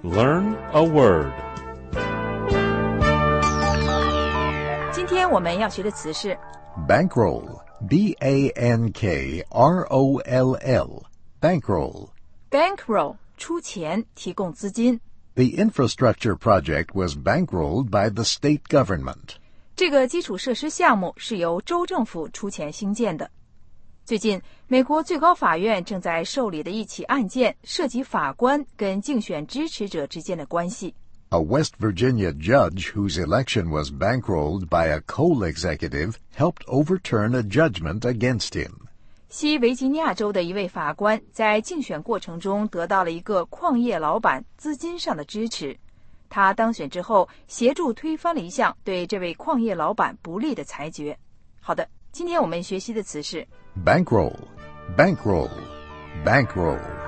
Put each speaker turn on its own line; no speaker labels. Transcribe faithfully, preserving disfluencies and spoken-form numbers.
Learn a word.
今天我们要学的词是
Bankroll. B A N K R O L L. Bankroll.
bankroll 出钱提供资金。
The infrastructure project was bankrolled by the state government.
这个基础设施项目是由州政府出钱兴建的。最近，美国最高法院正在受理的一起案件涉及法官跟竞选支持者之间的关系。
A West Virginia judge whose election was bankrolled by a coal executive helped overturn a judgment against him.
西维吉尼亚州的一位法官在竞选过程中得到了一个矿业老板资金上的支持，他当选之后协助推翻了一项对这位矿业老板不利的裁决。好的，今天我们学习的词是
Bankroll. Bankroll. Bankroll.